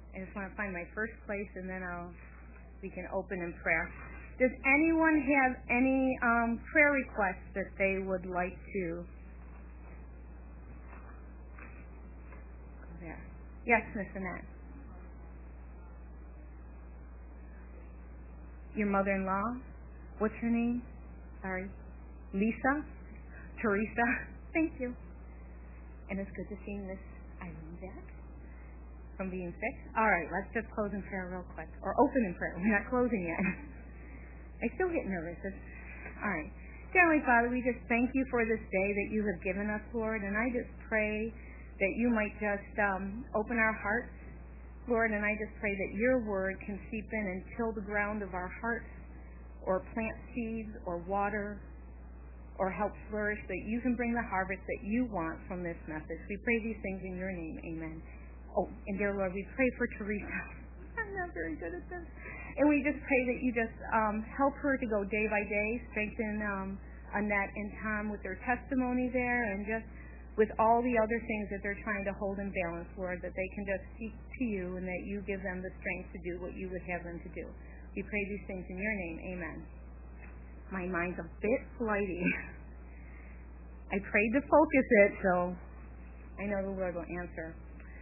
I just want to find my first place, and then we can open in prayer. Does anyone have any prayer requests that they would like to? Go there. Yes, Miss Annette. Your mother-in-law? What's her name? Sorry. Lisa? Teresa? Thank you. And it's good to see Miss Eileen back from being sick. All right, let's just close in prayer real quick. Or open in prayer. We're not closing yet. I still get nervous. All right. Dear Heavenly Father, we just thank you for this day that you have given us, Lord. And I just pray that you might just open our hearts, Lord. And I just pray that your word can seep in and till the ground of our hearts, or plant seeds, or water, or help flourish, that you can bring the harvest that you want from this message. We pray these things in your name. Amen. Oh, and dear Lord, we pray for Teresa. I'm not very good at this. And we just pray that you just help her to go day by day, strengthen Annette and Tom with their testimony there, and just with all the other things that they're trying to hold in balance, Lord, that they can just seek to you and that you give them the strength to do what you would have them to do. We pray these things in your name. Amen. My mind's a bit flighty. I prayed to focus it, so I know the Lord will answer.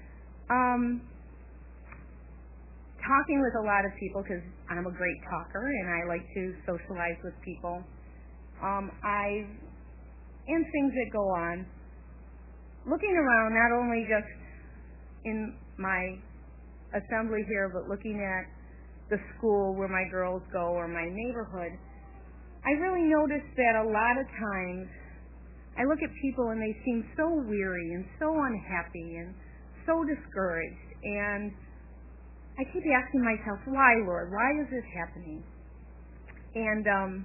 Talking with a lot of people, because I'm a great talker and I like to socialize with people. And things that go on. Looking around, not only just in my assembly here, but looking at the school where my girls go or my neighborhood, I really noticed that a lot of times I look at people and they seem so weary and so unhappy and so discouraged, and I keep asking myself, why, Lord? Why is this happening? And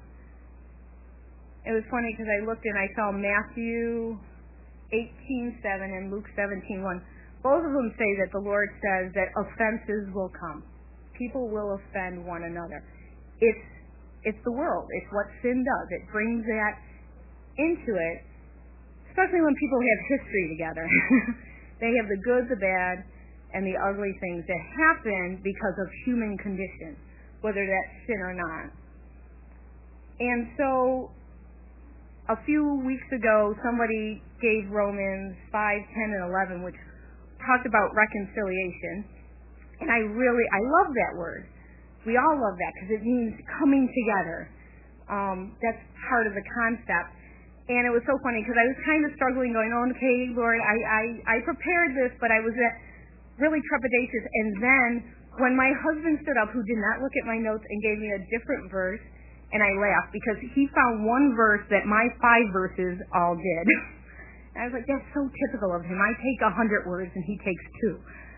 it was funny because I looked and I saw Matthew 18:7 and Luke 17:1. Both of them say that the Lord says that offenses will come. People will offend one another. It's the world. It's what sin does. It brings that into it, especially when people have history together. They have the good, the bad, and the ugly things that happen because of human condition, whether that's sin or not. And so a few weeks ago, somebody gave Romans 5:10 and 11, which talked about reconciliation. And I love that word. We all love that because it means coming together. That's part of the concept. And it was so funny because I was kind of struggling, going, oh, okay, Lord, I prepared this, but I was really trepidatious. And then when my husband stood up, who did not look at my notes, and gave me a different verse, and I laughed because he found one verse that my 5 verses all did. And I was like, that's so typical of him. I take 100 words and he takes 2.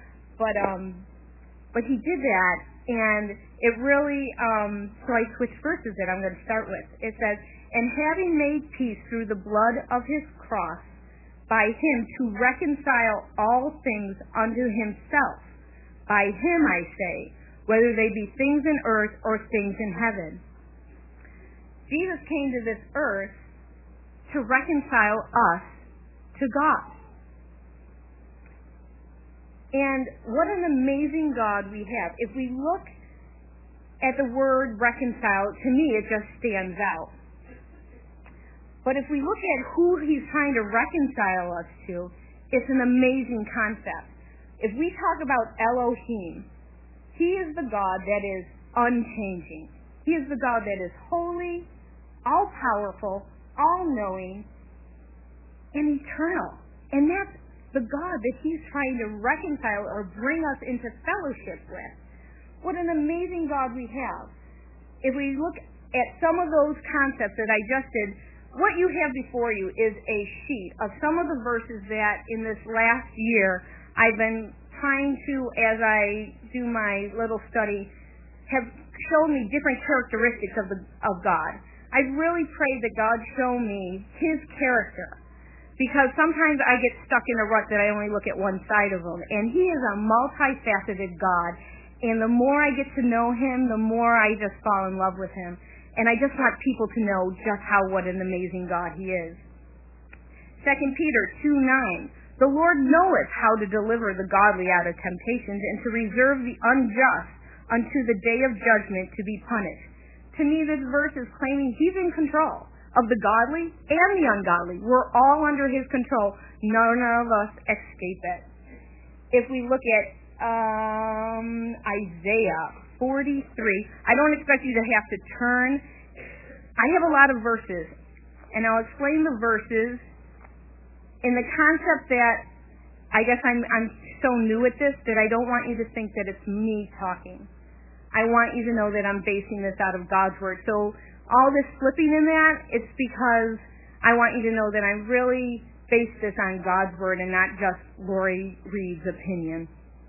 But he did that, and it really, so I switched verses that I'm going to start with. It says, and having made peace through the blood of his cross, by him to reconcile all things unto himself. By him, I say, whether they be things in earth or things in heaven. Jesus came to this earth to reconcile us to God. And what an amazing God we have. If we look at the word reconcile, to me it just stands out. But if we look at who he's trying to reconcile us to, it's an amazing concept. If we talk about Elohim, he is the God that is unchanging. He is the God that is holy, all-powerful, all-knowing, and eternal. And that's the God that he's trying to reconcile or bring us into fellowship with. What an amazing God we have. If we look at some of those concepts that I just did, what you have before you is a sheet of some of the verses that in this last year I've been trying to, as I do my little study, have shown me different characteristics of God. I've really prayed that God show me his character, because sometimes I get stuck in a rut that I only look at one side of him. And he is a multifaceted God, and the more I get to know him, the more I just fall in love with him. And I just want people to know just what an amazing God he is. 2 Peter 2:9, The Lord knoweth how to deliver the godly out of temptations, and to reserve the unjust unto the day of judgment to be punished. To me, this verse is claiming he's in control of the godly and the ungodly. We're all under his control. None of us escape it. If we look at Isaiah 43, I don't expect you to have to turn. I have a lot of verses, and I'll explain the verses in the concept that I guess I'm so new at this that I don't want you to think that it's me talking. I want you to know that I'm basing this out of God's Word. So all this flipping in that, it's because I want you to know that I really base this on God's Word and not just Lori Reed's opinion.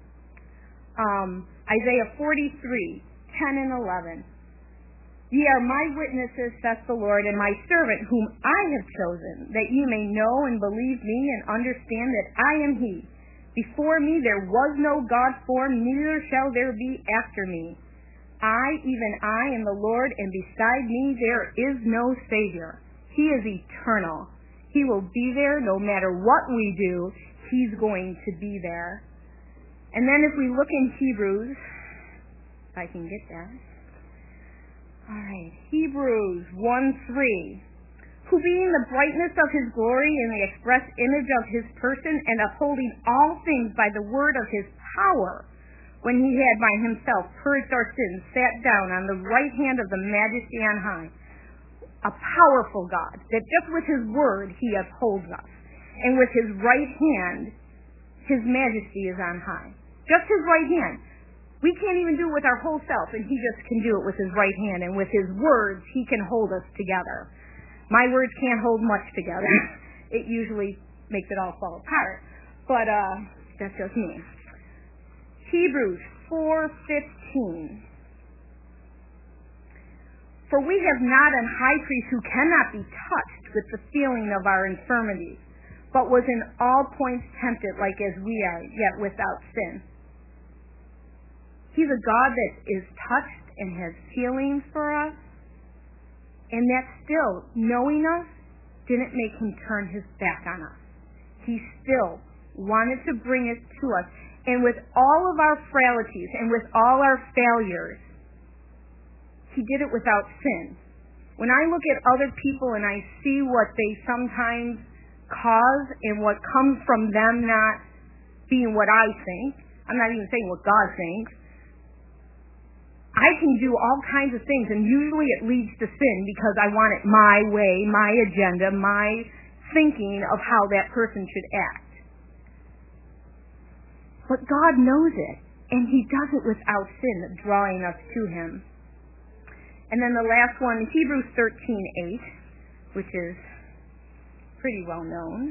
Isaiah 43, 10 and 11. Ye are my witnesses, saith the Lord, and my servant whom I have chosen, that ye may know and believe me and understand that I am he. Before me there was no God formed, neither shall there be after me. I, even I, am the Lord, and beside me there is no Savior. He is eternal. He will be there no matter what we do. He's going to be there. And then if we look in Hebrews, if I can get that. All right, Hebrews 1:3. Who being the brightness of his glory and the express image of his person, and upholding all things by the word of his power, when he had by himself purged our sins, sat down on the right hand of the Majesty on high. A powerful God, that just with his word he upholds us. And with his right hand, his majesty is on high. Just his right hand. We can't even do it with our whole self, and he just can do it with his right hand. And with his words, he can hold us together. My words can't hold much together. It usually makes it all fall apart. But that's just me. Hebrews 4:15. For we have not an high priest who cannot be touched with the feeling of our infirmities, but was in all points tempted like as we are, yet without sin. He's a God that is touched and has feelings for us, and that still, knowing us, didn't make him turn his back on us. He still wanted to bring it to us. And with all of our frailties and with all our failures, he did it without sin. When I look at other people and I see what they sometimes cause and what comes from them not being what I think, I'm not even saying what God thinks, I can do all kinds of things, and usually it leads to sin because I want it my way, my agenda, my thinking of how that person should act. But God knows it, and he does it without sin, drawing us to him. And then the last one, Hebrews 13:8, which is pretty well known.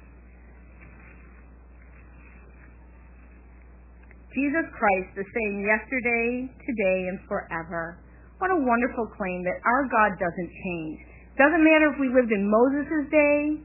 Jesus Christ, the same yesterday, today, and forever. What a wonderful claim that our God doesn't change. Doesn't matter if we lived in Moses' day,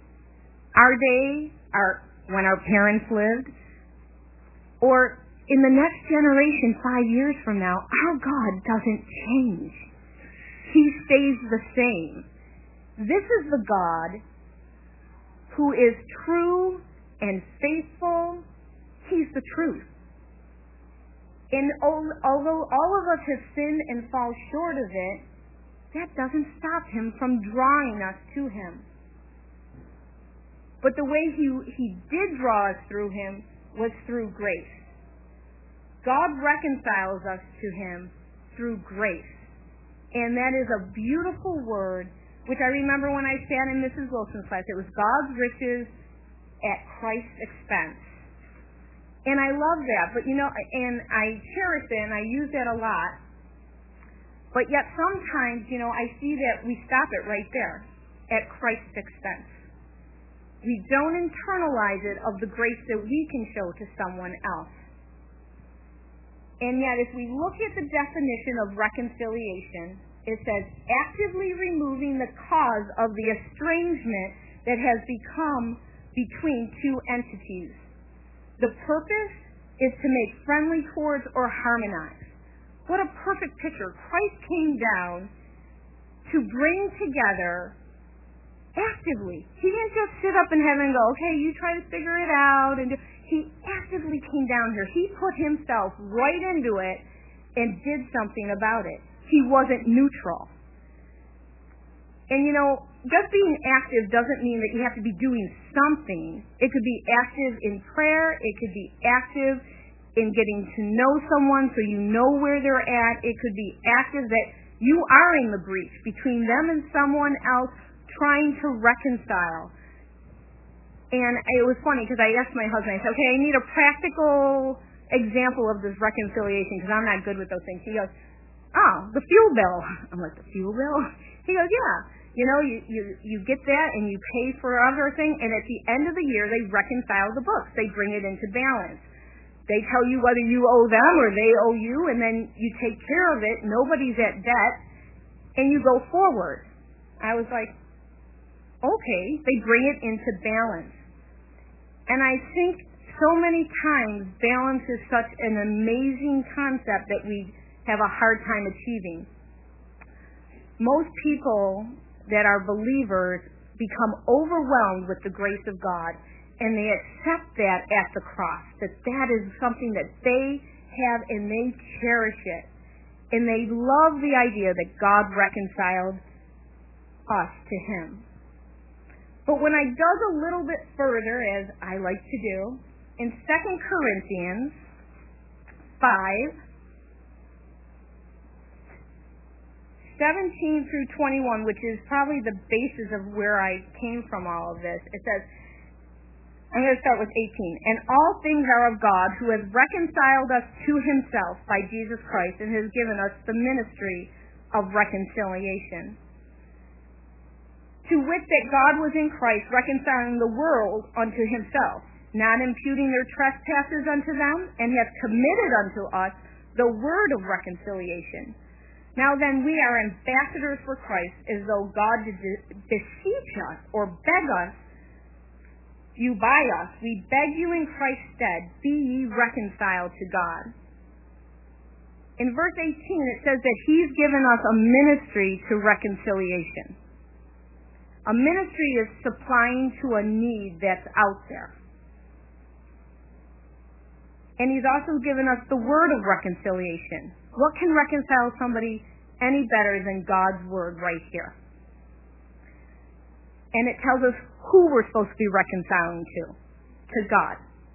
when our parents lived, or in the next generation 5 years from now, our God doesn't change. He stays the same. This is the God who is true and faithful. He's the truth. And although all of us have sinned and fall short of it, that doesn't stop him from drawing us to him. But the way he did draw us through him was through grace. God reconciles us to him through grace. And that is a beautiful word, which I remember when I sat in Mrs. Wilson's class. It was God's riches at Christ's expense. And I love that, but and I cherish it, and I use that a lot. But yet sometimes, I see that we stop it right there, at Christ's expense. We don't internalize it of the grace that we can show to someone else. And yet, if we look at the definition of reconciliation, it says, actively removing the cause of the estrangement that has become between two entities. The purpose is to make friendly towards or harmonize. What a perfect picture. Christ came down to bring together actively. He didn't just sit up in heaven and go, okay, you try to figure it out. He actively came down here. He put himself right into it and did something about it. He wasn't neutral. And just being active doesn't mean that you have to be doing something. It could be active in prayer. It could be active in getting to know someone so you know where they're at. It could be active that you are in the breach between them and someone else trying to reconcile. And it was funny because I asked my husband, I said, okay, I need a practical example of this reconciliation because I'm not good with those things. He goes, oh, the fuel bill. I'm like, the fuel bill? He goes, yeah. You get that and you pay for everything, and at the end of the year they reconcile the books. They bring it into balance. They tell you whether you owe them or they owe you, and then you take care of it. Nobody's at debt, and you go forward. I was like, okay, they bring it into balance. And I think so many times balance is such an amazing concept that we have a hard time achieving. Most people that are believers become overwhelmed with the grace of God, and they accept that at the cross, that is something that they have and they cherish it. And they love the idea that God reconciled us to him. But when I dug a little bit further, as I like to do, in 2 Corinthians 5, 17 through 21, which is probably the basis of where I came from all of this, it says, I'm going to start with 18. And all things are of God, who has reconciled us to himself by Jesus Christ and has given us the ministry of reconciliation. To wit, that God was in Christ reconciling the world unto himself, not imputing their trespasses unto them, and hath committed unto us the word of reconciliation. Now then, we are ambassadors for Christ, as though God did beseech us or beg us, you by us. We beg you in Christ's stead, be ye reconciled to God. In verse 18, it says that he's given us a ministry to reconciliation. A ministry is supplying to a need that's out there. And he's also given us the word of reconciliation. What can reconcile somebody any better than God's word right here? And it tells us who we're supposed to be reconciling to God.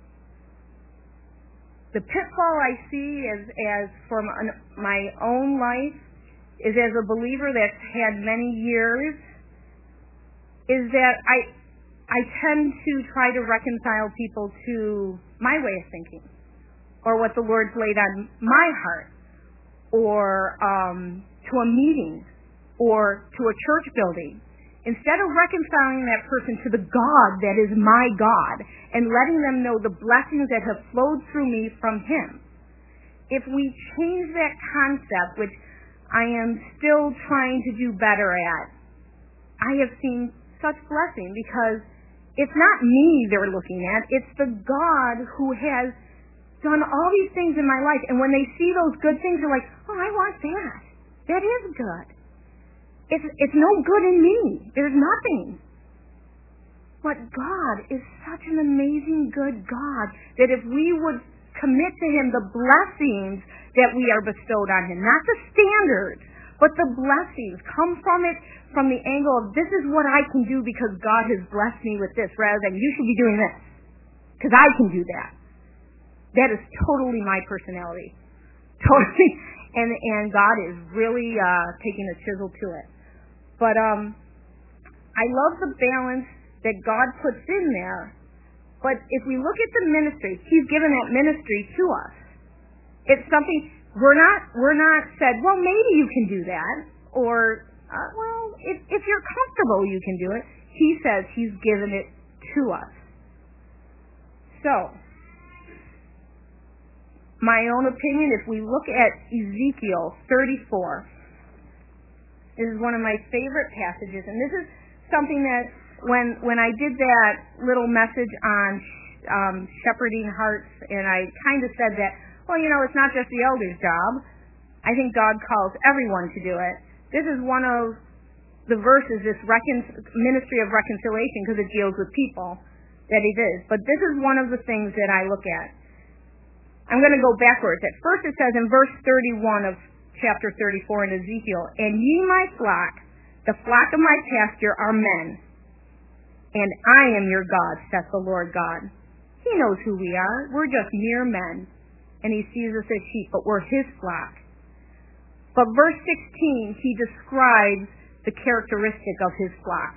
The pitfall I see as from my own life is, as a believer that's had many years, is that I tend to try to reconcile people to my way of thinking, or what the Lord's laid on my heart, or to a meeting, or to a church building, instead of reconciling that person to the God that is my God and letting them know the blessings that have flowed through me from him. If we change that concept, which I am still trying to do better at, I have seen such blessing, because it's not me they're looking at, it's the God who has done all these things in my life. And when they see those good things, they're like, oh, I want that. That is good. It's no good in me. There's nothing. But God is such an amazing, good God that if we would commit to him the blessings that we are bestowed on him, not the standards, but the blessings, come from it from the angle of, this is what I can do because God has blessed me with this, rather than you should be doing this because I can do that. That is totally my personality. Totally. And God is really taking a chisel to it. But I love the balance that God puts in there. But if we look at the ministry, he's given that ministry to us. It's something we're not said, well, maybe you can do that, or well, if you're comfortable, you can do it. He says he's given it to us. So, my own opinion, if we look at Ezekiel 34, this is one of my favorite passages, and this is something that when I did that little message on shepherding hearts, and I kind of said that, well, it's not just the elder's job. I think God calls everyone to do it. This is one of the verse is this ministry of reconciliation because it deals with people, that it is. But this is one of the things that I look at. I'm going to go backwards. At first it says in verse 31 of chapter 34 in Ezekiel, "And ye my flock, the flock of my pasture are men, and I am your God, saith the Lord God." He knows who we are. We're just mere men. And he sees us as sheep, but we're his flock. But verse 16, he describes the characteristic of his flock.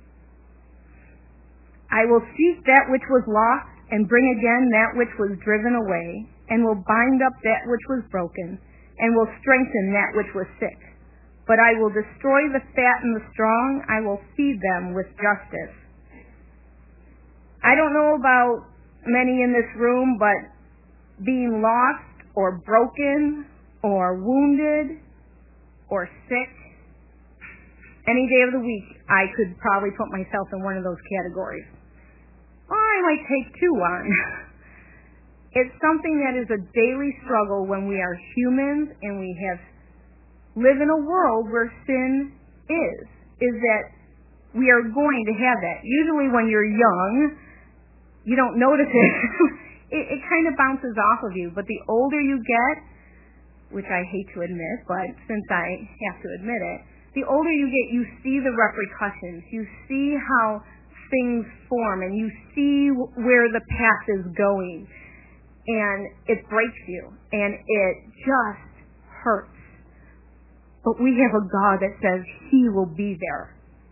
"I will seek that which was lost, and bring again that which was driven away, and will bind up that which was broken, and will strengthen that which was sick. But I will destroy the fat and the strong, I will feed them with justice." I don't know about many in this room, but being lost or broken or wounded or sick, any day of the week, I could probably put myself in one of those categories. Or I might take two on. It's something that is a daily struggle when we are humans and we live in a world where sin is that we are going to have that. Usually when you're young, you don't notice it. It kind of bounces off of you. But the older you get, which I hate to admit, but since I have to admit it, the older you get, you see the repercussions. You see how things form, and you see where the path is going. And it breaks you, and it just hurts. But we have a God that says he will be there.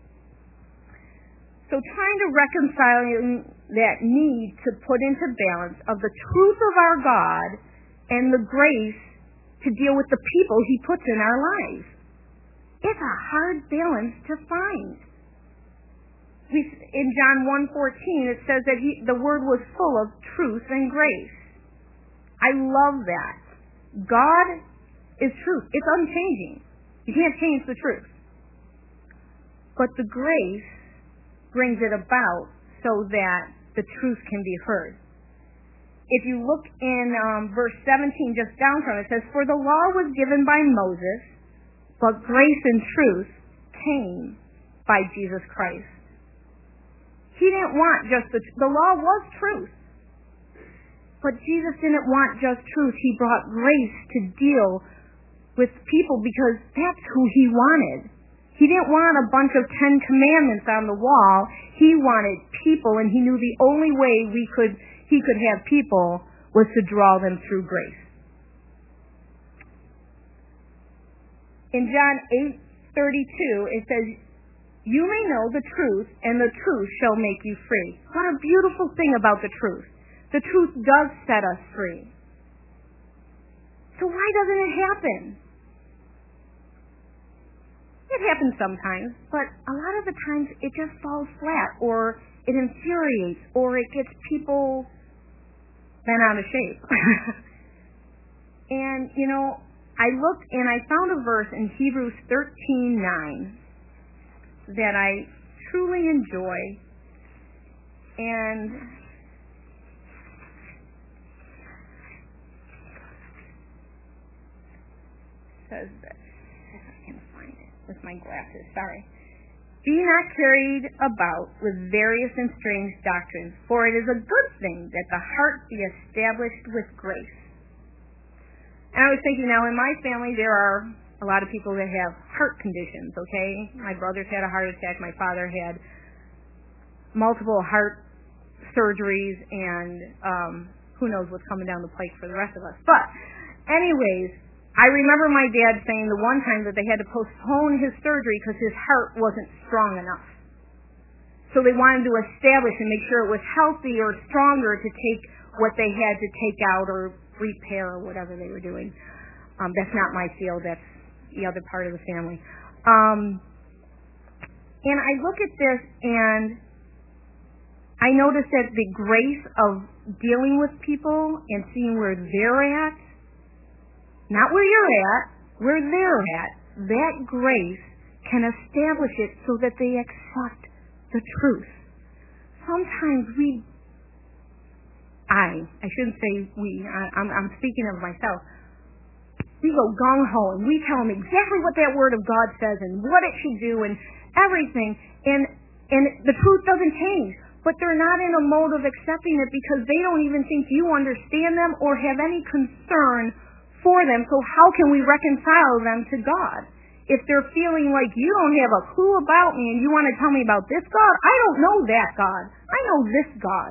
So trying to reconcile that need to put into balance of the truth of our God and the grace to deal with the people he puts in our lives. It's a hard balance to find. In John 1:14, it says that the word was full of truth and grace. I love that. God is truth. It's unchanging. You can't change the truth. But the grace brings it about so that the truth can be heard. If you look in verse 17, just down from it, it says, "For the law was given by Moses, but grace and truth came by Jesus Christ." He didn't want just the law was truth. But Jesus didn't want just truth. He brought grace to deal with people because that's who he wanted. He didn't want a bunch of 10 commandments on the wall. He wanted people, and he knew the only way he could have people was to draw them through grace. In John 8:32, it says, "You may know the truth, and the truth shall make you free." What a beautiful thing about the truth. The truth does set us free. So why doesn't it happen? It happens sometimes, but a lot of the times it just falls flat, or it infuriates, or it gets people bent out of shape. And, I looked and I found a verse in Hebrews 13:9 that I truly enjoy, and says this. I can find it with my glasses. Sorry. "Be not carried about with various and strange doctrines, for it is a good thing that the heart be established with grace." And I was thinking, now in my family there are a lot of people that have heart conditions, okay? My brothers had a heart attack. My father had multiple heart surgeries, and who knows what's coming down the pike for the rest of us. But anyways, I remember my dad saying the one time that they had to postpone his surgery because his heart wasn't strong enough. So they wanted to establish and make sure it was healthy or stronger to take what they had to take out or repair or whatever they were doing. That's not my field. That's the other part of the family. And I look at this and I notice that the grace of dealing with people and seeing where they're at, not where you're at, where they're at, that grace can establish it so that they accept the truth. Sometimes I shouldn't say we, I'm speaking of myself, we go gung-ho and we tell them exactly what that word of God says and what it should do, and everything, and the truth doesn't change. But they're not in a mode of accepting it because they don't even think you understand them or have any concern for them. So how can we reconcile them to God? If they're feeling like you don't have a clue about me and you want to tell me about this God, I don't know that God. I know this God.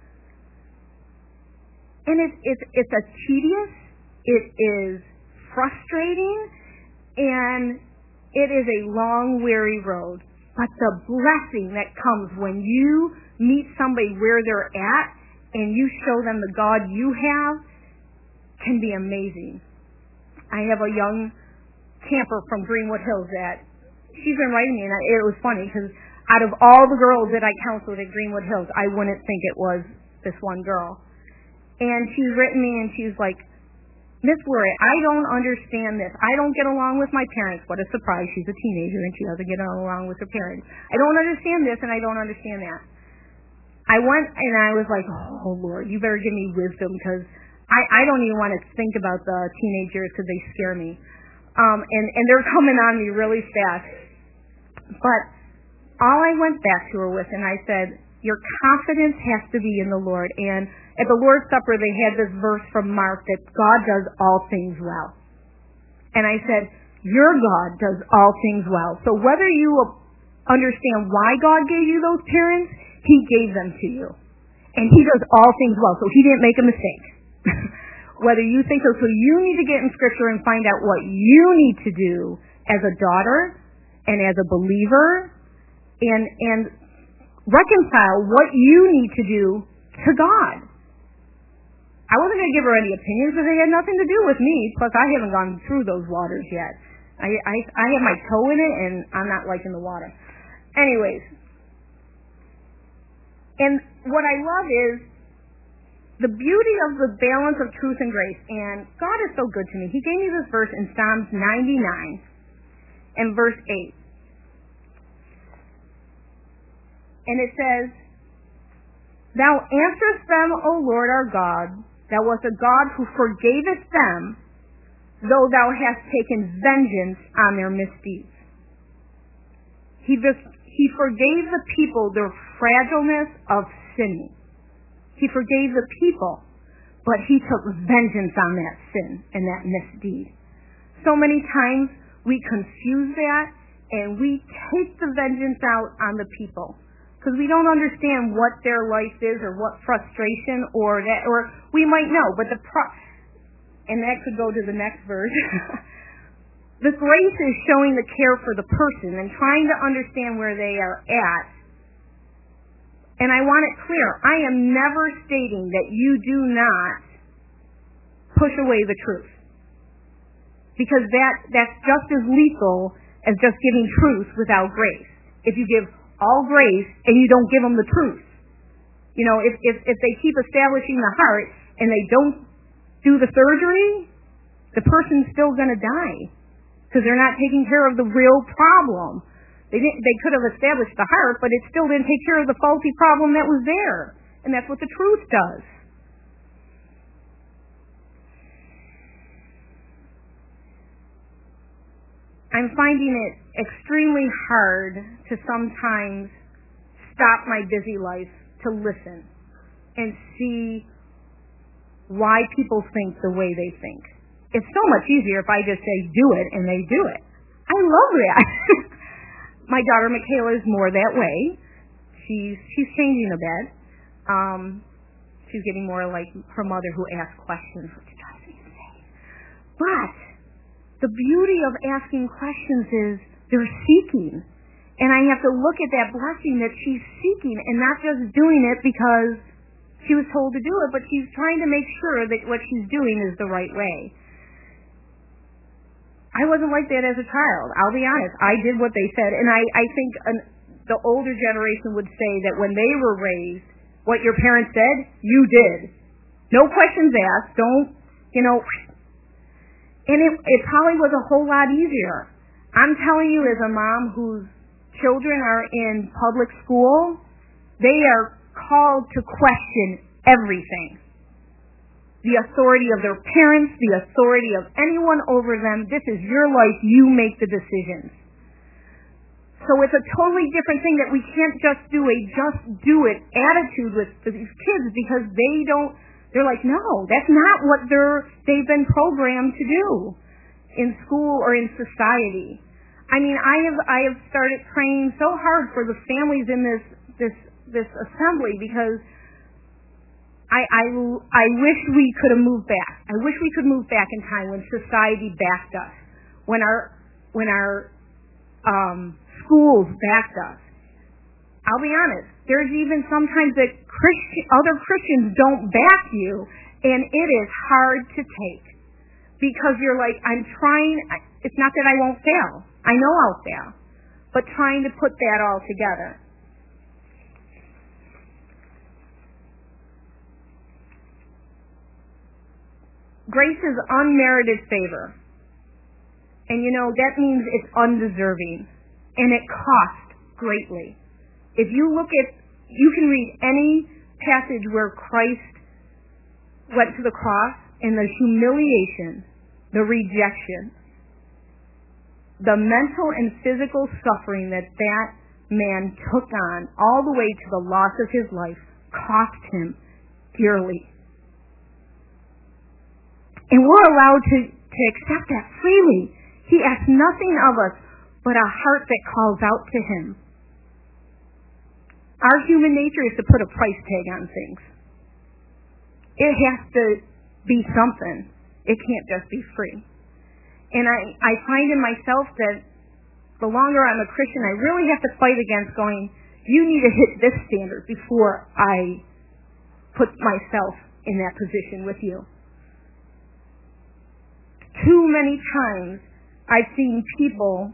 And it's a tedious, it is frustrating, and it is a long, weary road. But the blessing that comes when you meet somebody where they're at and you show them the God you have can be amazing. I have a young camper from Greenwood Hills that she's been writing me, and it was funny because out of all the girls that I counseled at Greenwood Hills, I wouldn't think it was this one girl. And she's written me and she's like, Miss Worry, I don't understand this. I don't get along with my parents. What a surprise. She's a teenager and she doesn't get along with her parents. I don't understand this and I don't understand that. I went and I was like, oh, Lord, you better give me wisdom because I don't even want to think about the teenagers because they scare me. And they're coming on me really fast. But all I went back to her with and I said, your confidence has to be in the Lord. And at the Lord's Supper, they had this verse from Mark that God does all things well. And I said, your God does all things well. So whether you understand why God gave you those parents, He gave them to you. And He does all things well. So He didn't make a mistake. Whether you think so. So you need to get in Scripture and find out what you need to do as a daughter and as a believer and reconcile what you need to do to God. I wasn't going to give her any opinions because they had nothing to do with me. Plus, I haven't gone through those waters yet. I have my toe in it, and I'm not liking the water. Anyways, and what I love is the beauty of the balance of truth and grace. And God is so good to me. He gave me this verse in Psalms 99 and verse 8. And it says, Thou answerest them, O Lord our God, Thou wast a God who forgavest them, though Thou hast taken vengeance on their misdeeds. He forgave the people their fragileness of sinning. He forgave the people, but He took vengeance on that sin and that misdeed. So many times we confuse that and we take the vengeance out on the people. Because we don't understand what their life is or what frustration or we might know, but and that could go to the next verse. The grace is showing the care for the person and trying to understand where they are at. And I want it clear, I am never stating that you do not push away the truth. Because that's just as lethal as just giving truth without grace. If you give all grace and you don't give them the truth. You know, if they keep establishing the heart and they don't do the surgery, the person's still going to die because they're not taking care of the real problem. They could have established the heart, but it still didn't take care of the faulty problem that was there. And that's what the truth does. I'm finding it extremely hard to sometimes stop my busy life to listen and see why people think the way they think. It's so much easier if I just say, do it, and they do it. I love that. My daughter Michaela is more that way. She's changing a bit. She's getting more like her mother who asks questions, which drives me insane. But the beauty of asking questions is they're seeking. And I have to look at that blessing that she's seeking and not just doing it because she was told to do it, but she's trying to make sure that what she's doing is the right way. I wasn't like that as a child. I'll be honest. I did what they said. And I think the older generation would say that when they were raised, what your parents said, you did. No questions asked. Don't, And it probably was a whole lot easier. I'm telling you, as a mom whose children are in public school, they are called to question everything. The authority of their parents, the authority of anyone over them. This is your life. You make the decisions. So it's a totally different thing that we can't just do a just do it attitude with these kids, because they're like, no, that's not what they've been programmed to do in school or in society. I mean, I have started praying so hard for the families in this assembly, because I wish we could have moved back. I wish we could move back in time when society backed us, when our schools backed us. I'll be honest, there's even sometimes that other Christians don't back you, and it is hard to take, because you're like, I'm trying, it's not that I won't fail. I know I'll fail, but trying to put that all together. Grace is unmerited favor. And that means it's undeserving. And it costs greatly. If you can read any passage where Christ went to the cross, and the humiliation, the rejection, the mental and physical suffering that man took on, all the way to the loss of his life, cost him dearly. And we're allowed to accept that freely. He asks nothing of us but a heart that calls out to him. Our human nature is to put a price tag on things. It has to be something. It can't just be free. And I find in myself that the longer I'm a Christian, I really have to fight against going, you need to hit this standard before I put myself in that position with you. Too many times I've seen people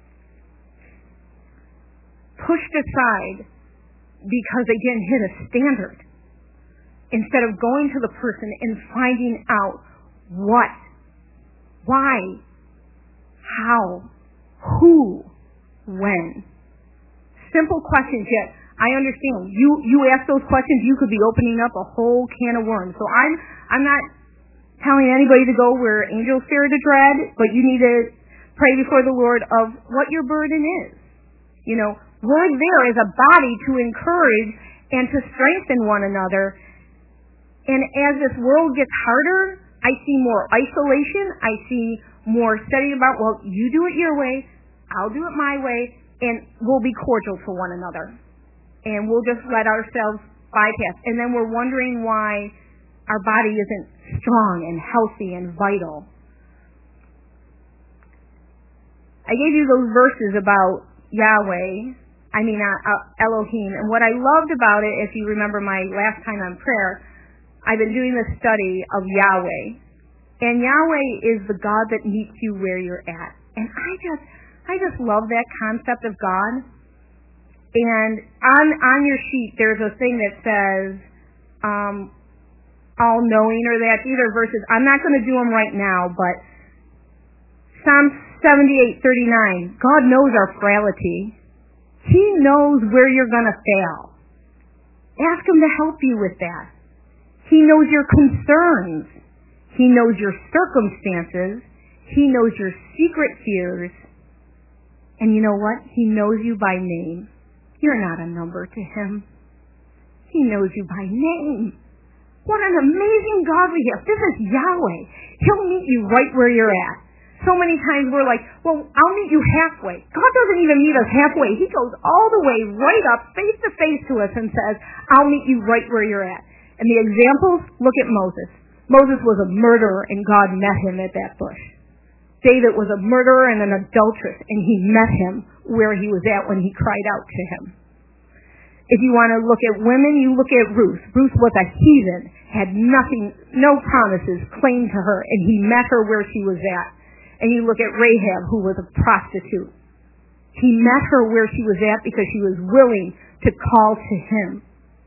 pushed aside because they didn't hit a standard, instead of going to the person and finding out what, why, how, who, when. Simple questions, yet I understand. You ask those questions, you could be opening up a whole can of worms. So I'm not telling anybody to go where angels fear to tread, but you need to pray before the Lord of what your burden is. We're there as a body to encourage and to strengthen one another. And as this world gets harder, I see more isolation. I see more study about, well, you do it your way, I'll do it my way, and we'll be cordial to one another. And we'll just let ourselves bypass. And then we're wondering why our body isn't strong and healthy and vital. I gave you those verses about Yahweh, Elohim, and what I loved about it, if you remember my last time on prayer, I've been doing this study of Yahweh, and Yahweh is the God that meets you where you're at. And I just love that concept of God. And on your sheet, there's a thing that says, all-knowing, or that's either verses. I'm not going to do them right now, but Psalm 78:39. God knows our frailty. He knows where you're going to fail. Ask him to help you with that. He knows your concerns. He knows your circumstances. He knows your secret fears. And you know what? He knows you by name. You're not a number to him. He knows you by name. What an amazing God we have. This is Yahweh. He'll meet you right where you're at. So many times we're like, well, I'll meet you halfway. God doesn't even meet us halfway. He goes all the way right up, face to face to us, and says, I'll meet you right where you're at. And the examples, look at Moses. Moses was a murderer, and God met him at that bush. David was a murderer and an adulteress, and he met him where he was at when he cried out to him. If you want to look at women, you look at Ruth. Ruth was a heathen, had nothing, no promises claimed to her, and he met her where she was at. And you look at Rahab, who was a prostitute. He met her where she was at because she was willing to call to him.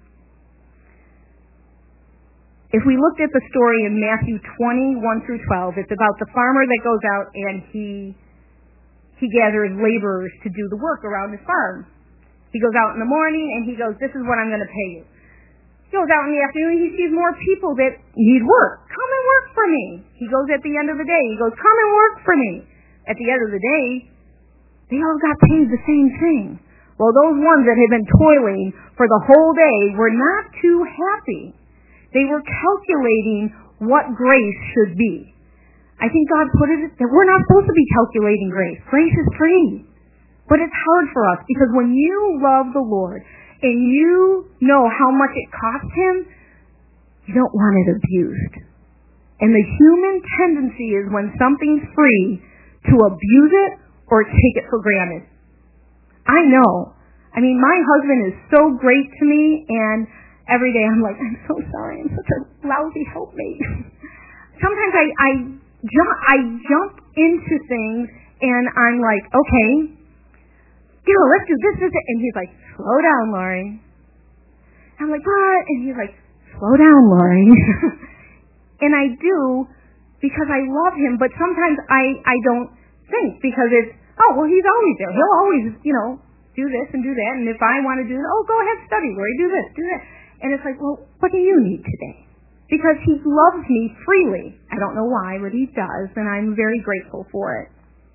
If we looked at the story in Matthew 20:1 through 12, it's about the farmer that goes out and he gathers laborers to do the work around his farm. He goes out in the morning and he goes, this is what I'm going to pay you. He goes out in the afternoon, he sees more people that need work. Come and work for me. He goes at the end of the day. He goes, come and work for me. At the end of the day, They all got paid the same thing. Well, those ones that had been toiling for the whole day were not too happy. They were calculating what grace should be. I think God put it that we're not supposed to be calculating grace. Grace is free. But it's hard for us because when you love the Lord and you know how much it cost Him, you don't want it abused. And the human tendency is when something's free to abuse it or take it for granted. I know. I mean, my husband is so great to me, and every day I'm like, I'm so sorry, I'm such a lousy helpmate. Sometimes I jump into things, and I'm like, okay, let's do this, and he's like, slow down, Lori. I'm like, what? And he's like, slow down, Lori. And I do because I love him, but sometimes I don't think because it's, oh, well, he's always there. He'll always, do this and do that. And if I want to do that, oh, go ahead, study, Lori, do this, do that. And it's like, well, what do you need today? Because he loves me freely. I don't know why, but he does, and I'm very grateful for it.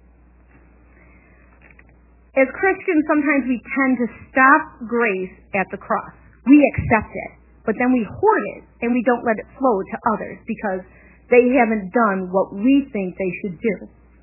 As Christians, sometimes we tend to stop grace at the cross. We accept it, but then we hoard it, and we don't let it flow to others because they haven't done what we think they should do.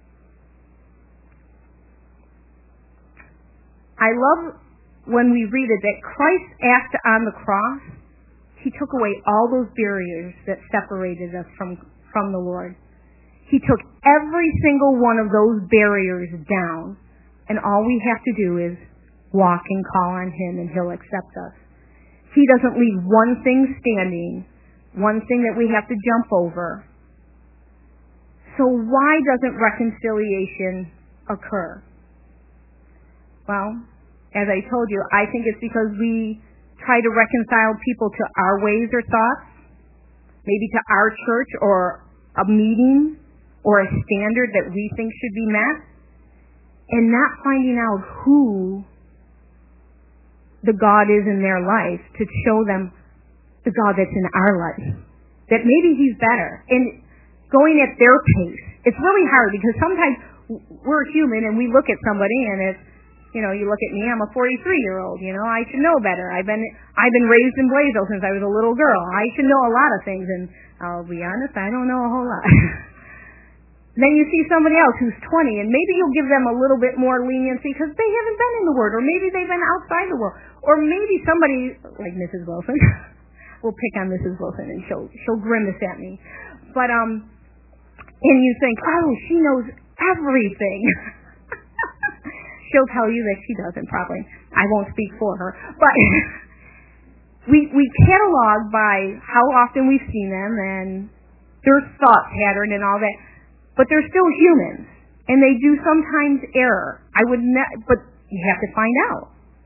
I love when we read it that Christ's act on the cross, He took away all those barriers that separated us from the Lord. He took every single one of those barriers down, and all we have to do is walk and call on Him, and He'll accept us. He doesn't leave one thing standing, one thing that we have to jump over. So why doesn't reconciliation occur? Well, as I told you, I think it's because we try to reconcile people to our ways or thoughts, maybe to our church or a meeting or a standard that we think should be met, and not finding out who the God is in their life to show them the God that's in our life. That maybe He's better. And going at their pace. It's really hard because sometimes we're human and we look at somebody and it's, you look at me, I'm a 43-year-old, I should know better. I've been raised in Blaisdell since I was a little girl. I should know a lot of things, and I'll be honest, I don't know a whole lot. Then you see somebody else who's 20, and maybe you'll give them a little bit more leniency because they haven't been in the Word, or maybe they've been outside the world, or maybe somebody like Mrs. Wilson, we'll pick on Mrs. Wilson, and she'll grimace at me. But and you think, oh, she knows everything. She'll tell you that she doesn't, probably. I won't speak for her. But we catalog by how often we've seen them and their thought pattern and all that. But they're still humans. And they do sometimes err. But you have to find out.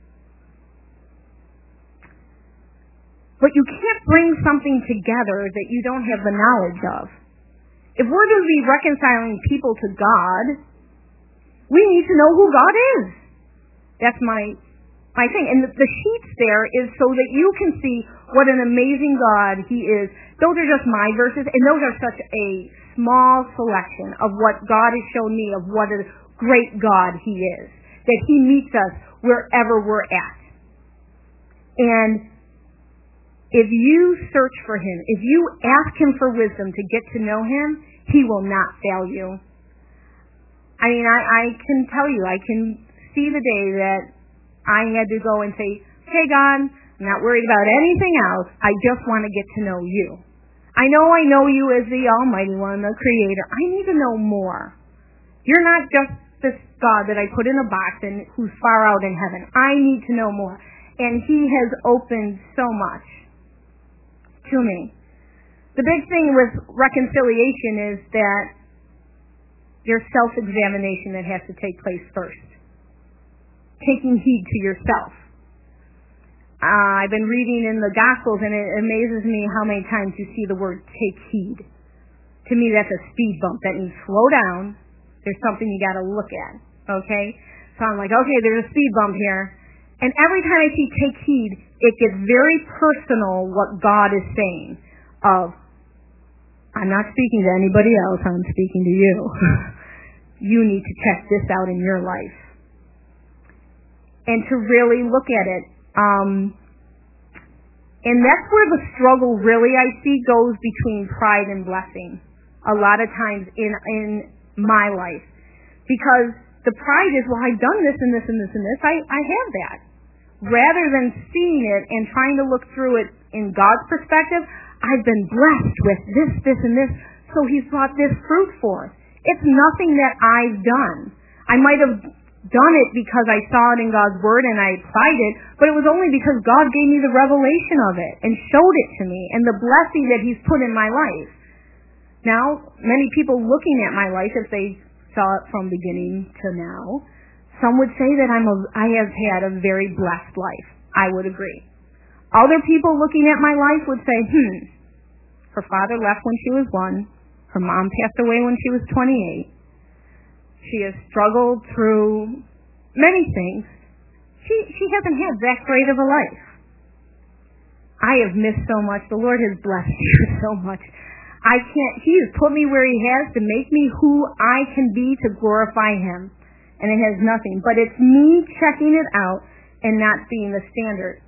But you can't bring something together that you don't have the knowledge of. If we're going to be reconciling people to God, we need to know who God is. That's my thing. And the sheets there is so that you can see what an amazing God He is. Those are just my verses, and those are such a small selection of what God has shown me of what a great God He is. That He meets us wherever we're at. And if you search for Him, if you ask Him for wisdom to get to know Him, He will not fail you. I mean, I can tell you, I can see the day that I had to go and say, hey, God, I'm not worried about anything else. I just want to get to know you. I know you as the Almighty One, the Creator. I need to know more. You're not just this God that I put in a box and who's far out in heaven. I need to know more. And He has opened so much to me. The big thing with reconciliation is that there's self-examination that has to take place first. Taking heed to yourself. I've been reading in the Gospels, and it amazes me how many times you see the word take heed. To me, that's a speed bump. That means slow down. There's something you got to look at. Okay? So I'm like, okay, there's a speed bump here. And every time I see take heed, it gets very personal what God is saying. I'm not speaking to anybody else. I'm speaking to you. You need to check this out in your life. and to really look at it. And that's where the struggle really I see goes between pride and blessing a lot of times in my life. Because the pride is, well, I've done this and this and this and this. I have that. Rather than seeing it and trying to look through it in God's perspective, I've been blessed with this, this, and this, so He's brought this fruit forth. It's nothing that I've done. I might have done it because I saw it in God's Word and I applied it, but it was only because God gave me the revelation of it and showed it to me and the blessing that He's put in my life. Now, many people looking at my life, if they saw it from beginning to now, some would say that I have had a very blessed life. I would agree. Other people looking at my life would say, her father left when she was 1. Her mom passed away when she was 28. She has struggled through many things. She hasn't had that great of a life. I have missed so much. The Lord has blessed you so much. He has put me where He has to make me who I can be to glorify Him. And it has nothing. But it's me checking it out and not being the standard.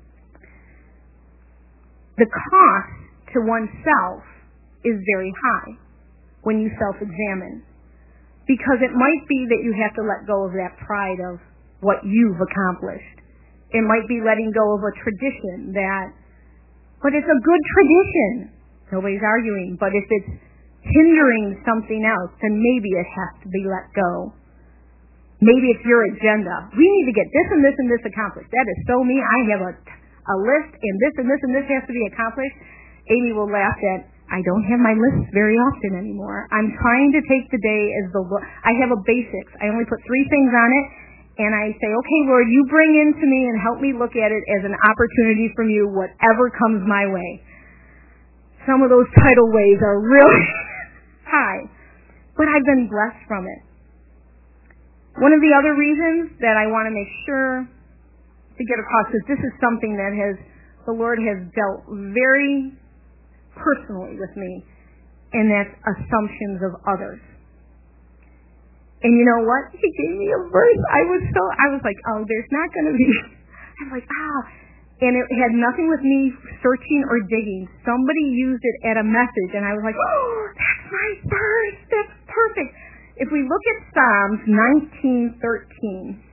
The cost to oneself is very high when you self-examine. Because it might be that you have to let go of that pride of what you've accomplished. It might be letting go of a tradition but it's a good tradition. Nobody's arguing. But if it's hindering something else, then maybe it has to be let go. Maybe it's your agenda. We need to get this and this and this accomplished. That is so me. I have a list, and this and this and this has to be accomplished. Amy will laugh at, I don't have my lists very often anymore. I'm trying to take the day as I have a basics. I only put 3 things on it, and I say, okay, Lord, you bring into me and help me look at it as an opportunity from you, whatever comes my way. Some of those tidal waves are really high, but I've been blessed from it. One of the other reasons that I want to make sure to get across is this is something that the Lord has dealt very personally with me, and that's assumptions of others. And you know what? He gave me a verse. I was like, oh, there's not going to be. I'm like, and it had nothing with me searching or digging. Somebody used it at a message, and I was like, oh, that's my verse. That's perfect. If we look at Psalms 19:13.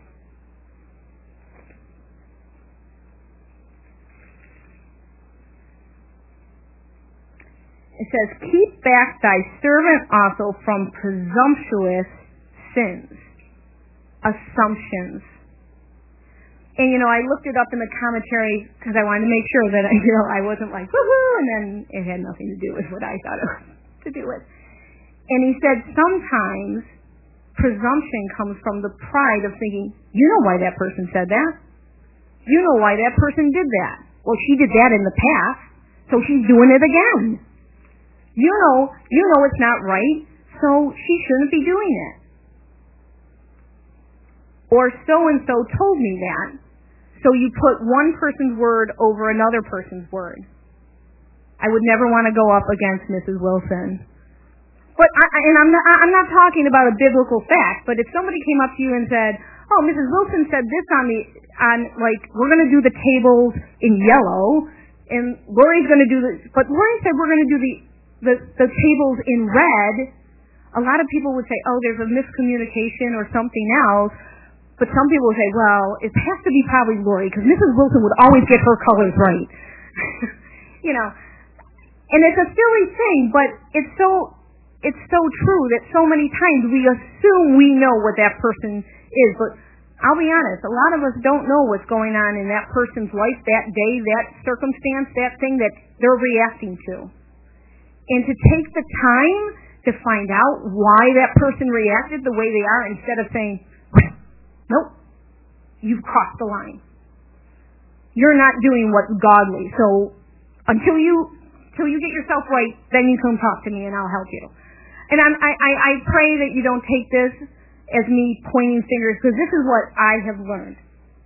It says, keep back thy servant also from presumptuous sins. Assumptions. And, I looked it up in the commentary because I wanted to make sure that, I wasn't like, woohoo, and then it had nothing to do with what I thought it was to do with. And he said, sometimes presumption comes from the pride of thinking, you know why that person said that. You know why that person did that. Well, she did that in the past, so she's doing it again. You know it's not right, so she shouldn't be doing it. Or so-and-so told me that, so you put one person's word over another person's word. I would never want to go up against Mrs. Wilson. But I'm not talking about a biblical fact, but if somebody came up to you and said, oh, Mrs. Wilson said this we're going to do the tables in yellow, and Lori's going to do but Lori said we're going to do the tables in red, a lot of people would say, oh, there's a miscommunication or something else. But some people would say, well, it has to be probably Lori because Mrs. Wilson would always get her colors right. And it's a silly thing, but it's so true that so many times we assume we know what that person is. But I'll be honest, a lot of us don't know what's going on in that person's life that day, that circumstance, that thing that they're reacting to. And to take the time to find out why that person reacted the way they are instead of saying, nope, you've crossed the line. You're not doing what's godly. So until you get yourself right, then you come talk to me and I'll help you. And I pray that you don't take this as me pointing fingers, because this is what I have learned.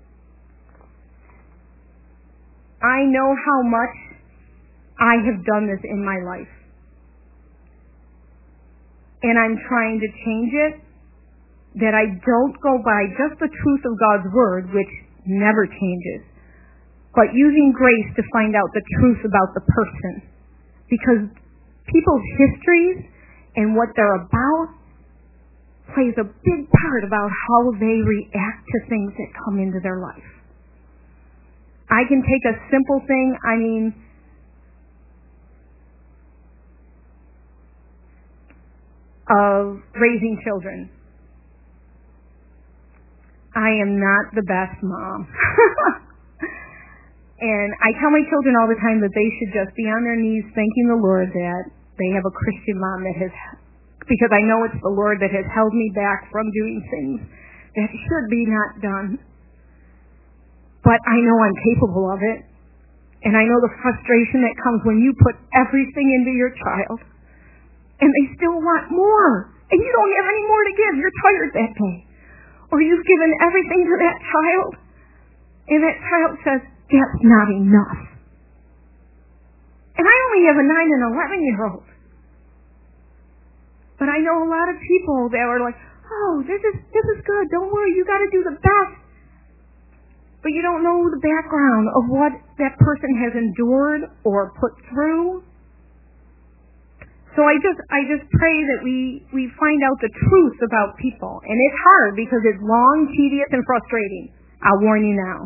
I know how much I have done this in my life. And I'm trying to change it, that I don't go by just the truth of God's word, which never changes, but using grace to find out the truth about the person. Because people's histories and what they're about plays a big part about how they react to things that come into their life. I can take a simple thing, of raising children. I am not the best mom. And I tell my children all the time that they should just be on their knees thanking the Lord that they have a Christian mom because I know it's the Lord that has held me back from doing things that should be not done. But I know I'm capable of it. And I know the frustration that comes when you put everything into your child and they still want more. And you don't have any more to give. You're tired that day. Or you've given everything to that child and that child says, that's not enough. And I only have a 9 and 11-year-old. But I know a lot of people that are like, oh, this is good. Don't worry, you got to do the best. But you don't know the background of what that person has endured or put through. So I just pray that we find out the truth about people. And it's hard because it's long, tedious, and frustrating. I'll warn you now.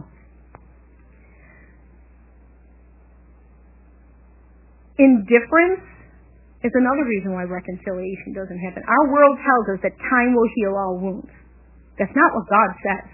Indifference is another reason why reconciliation doesn't happen. Our world tells us that time will heal all wounds. That's not what God says.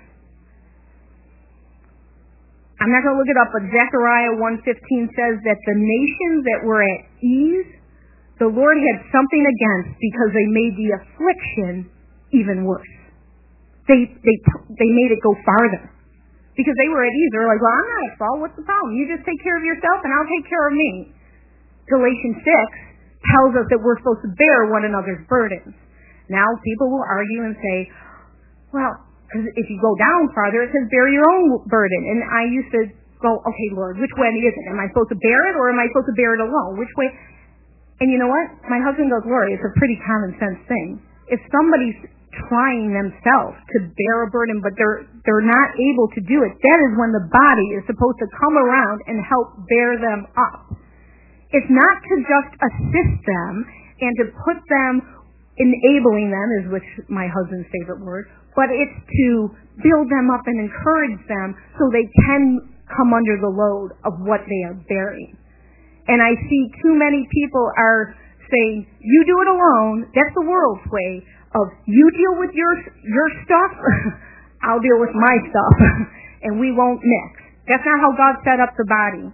I'm not going to look it up, but Zechariah 1:15 says that the nations that were at ease, the Lord had something against because they made the affliction even worse. They made it go farther. Because they were at ease. They were like, well, I'm not at fault. What's the problem? You just take care of yourself and I'll take care of me. Galatians 6 tells us that we're supposed to bear one another's burdens. Now, people will argue and say, well, because if you go down farther, it says bear your own burden. And I used to go, okay, Lord, which way is it? Am I supposed to bear it or am I supposed to bear it alone? Which way? And you know what? My husband goes, Lori, it's a pretty common sense thing. If somebody's trying themselves to bear a burden, but they're not able to do it, that is when the body is supposed to come around and help bear them up. It's not to just assist them and to put them, enabling them is which my husband's favorite word, but it's to build them up and encourage them so they can come under the load of what they are bearing. And I see too many people are saying, you do it alone. That's the world's way of you deal with your stuff, I'll deal with my stuff, and we won't mix. That's not how God set up the body.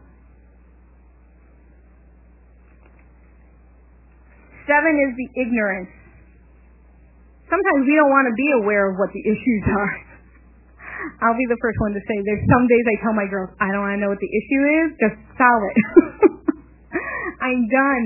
7 is the ignorance. Sometimes we don't want to be aware of what the issues are. I'll be the first one to say there's some days I tell my girls, I don't want to know what the issue is, just solve it. I'm done.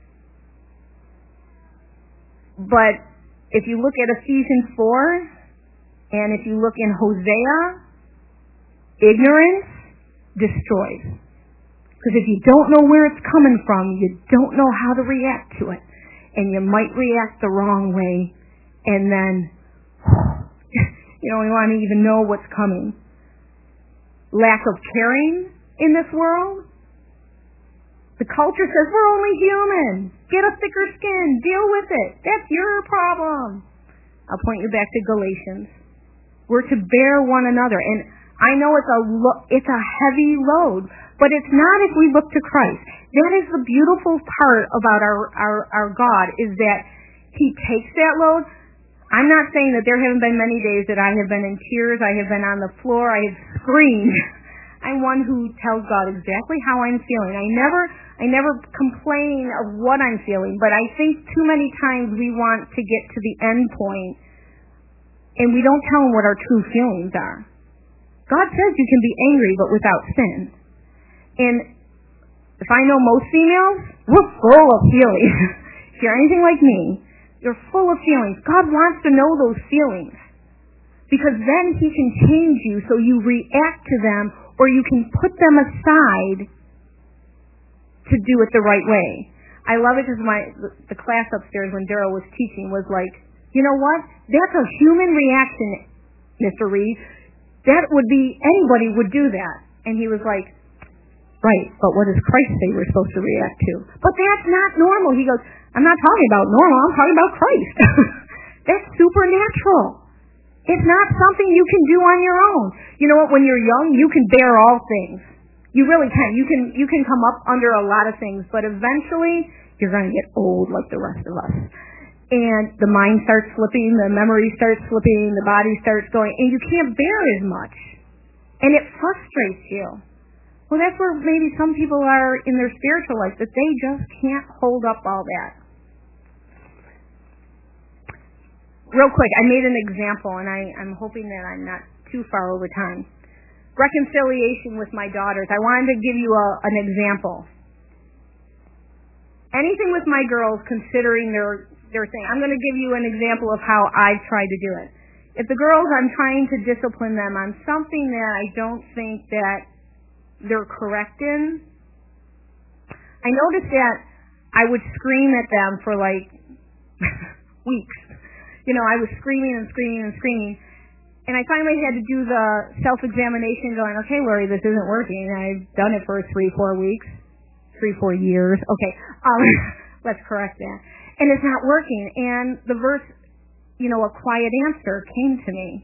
But if you look at Ephesians 4, and if you look in Hosea, ignorance destroys. Because if you don't know where it's coming from, you don't know how to react to it. And you might react the wrong way, and then you don't want to even know what's coming. Lack of caring in this world. The culture says, we're only human. Get a thicker skin. Deal with it. That's your problem. I'll point you back to Galatians. We're to bear one another. And I know it's a heavy load, but it's not if we look to Christ. That is the beautiful part about our God, is that He takes that load. I'm not saying that there haven't been many days that I have been in tears, I have been on the floor, I have screamed. I'm one who tells God exactly how I'm feeling. I never complain of what I'm feeling, but I think too many times we want to get to the end point and we don't tell Him what our true feelings are. God says you can be angry but without sin. And if I know most females, we're full of feelings. If you're anything like me, you're full of feelings. God wants to know those feelings, because then He can change you so you react to them, or you can put them aside to do it the right way. I love it because the class upstairs when Daryl was teaching was like, You know what? That's a human reaction, Mr. Reed. That would be, anybody would do that. And he was like, right, but what does Christ say we're supposed to react to? But that's not normal. He goes, I'm not talking about normal, I'm talking about Christ. That's supernatural. It's not something you can do on your own. You know what? When you're young, you can bear all things. You really can. You can come up under a lot of things, but eventually you're going to get old like the rest of us. And the mind starts slipping, the memory starts slipping, the body starts going, and you can't bear as much. And it frustrates you. Well, that's where maybe some people are in their spiritual life, that they just can't hold up all that. Real quick, I made an example, and I'm hoping that I'm not too far over time. Reconciliation with my daughters. I wanted to give you an example. Anything with my girls, considering their thing. I'm going to give you an example of how I've tried to do it. If the girls, I'm trying to discipline them on something that I don't think that they're correct in, I noticed that I would scream at them for like weeks. You know, I was screaming and screaming and screaming. And I finally had to do the self-examination going, okay, Lori, this isn't working. I've done it for 3-4 weeks. 3-4 years. Okay. Let's correct that. And it's not working. And the verse, you know, a quiet answer came to me.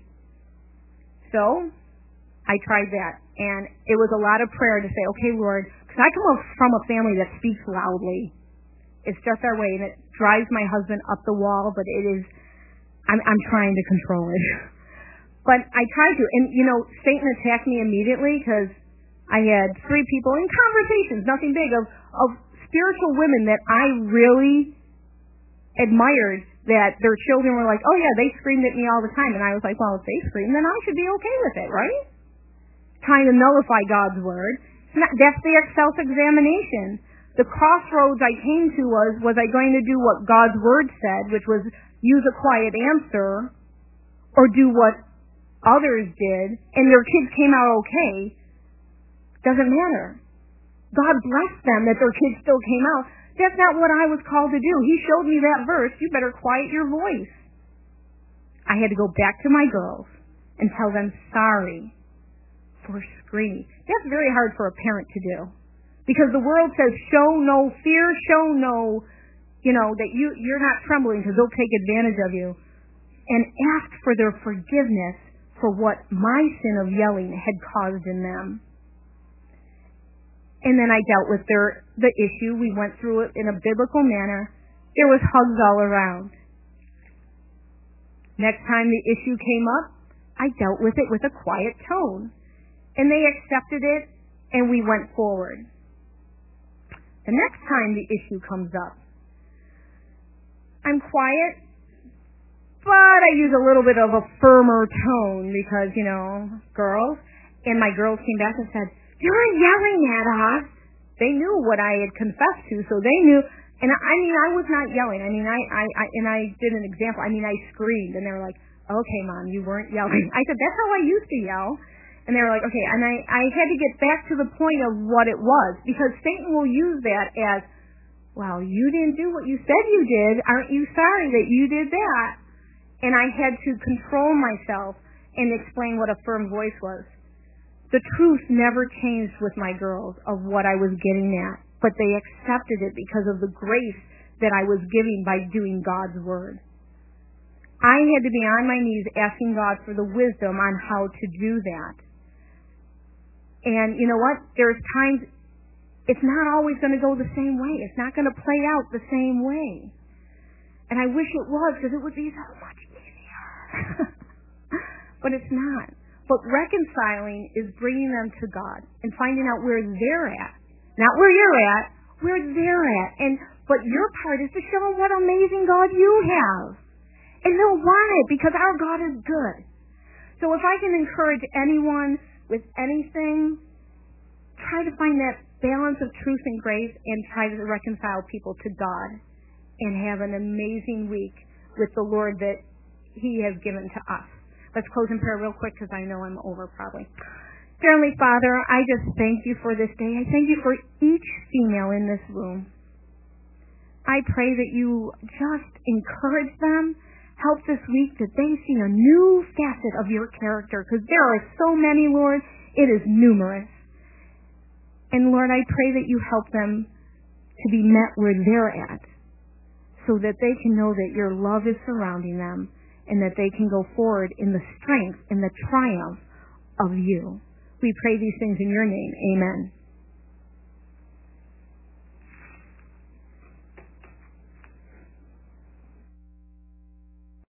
So I tried that. And it was a lot of prayer to say, okay, Lord, because I come from a family that speaks loudly. It's just our way, and it drives my husband up the wall, but it is, I'm trying to control it. But I tried to. And, you know, Satan attacked me immediately because I had 3 people in conversations, nothing big, of spiritual women that I really admired, that their children were like, oh yeah, they screamed at me all the time. And I was like, well, if they scream, then I should be okay with it, right? Trying to nullify God's word. That's their self-examination. The crossroads I came to was I going to do what God's word said, which was use a quiet answer, or do what others did, and their kids came out okay? Doesn't matter. God blessed them that their kids still came out. That's not what I was called to do. He showed me that verse. You better quiet your voice. I had to go back to my girls and tell them sorry for screaming. That's very hard for a parent to do, because the world says show no fear, show no, you know, that you're not trembling because they'll take advantage of you, and ask for their forgiveness for what my sin of yelling had caused in them. And then I dealt with the issue. We went through it in a biblical manner. There was hugs all around. Next time the issue came up, I dealt with it with a quiet tone. And they accepted it, and we went forward. The next time the issue comes up, I'm quiet, but I use a little bit of a firmer tone because, you know, girls. And my girls came back and said, you're yelling at us. They knew what I had confessed to, so they knew. And I mean, I was not yelling. I mean, I did an example. I mean, I screamed, and they were like, okay, Mom, you weren't yelling. I said, that's how I used to yell. And they were like, okay. And I had to get back to the point of what it was, because Satan will use that as, well, you didn't do what you said you did. Aren't you sorry that you did that? And I had to control myself and explain what a firm voice was. The truth never changed with my girls of what I was getting at, but they accepted it because of the grace that I was giving by doing God's word. I had to be on my knees asking God for the wisdom on how to do that. And you know what? There's times it's not always going to go the same way. It's not going to play out the same way. And I wish it was, because it would be so much easier. But it's not. But reconciling is bringing them to God and finding out where they're at. Not where you're at, where they're at. But your part is to show them what amazing God you have. And they'll want it, because our God is good. So if I can encourage anyone with anything, try to find that balance of truth and grace and try to reconcile people to God and have an amazing week with the Lord that He has given to us. Let's close in prayer real quick, because I know I'm over probably. Dear Heavenly Father, I just thank you for this day. I thank you for each female in this room. I pray that you just encourage them, Help this week that they see a new facet of your character, because there are so many, Lord. It is numerous. And Lord, I pray that you help them to be met where they're at, so that they can know that your love is surrounding them and that they can go forward in the strength and the triumph of you. We pray these things in your name. Amen.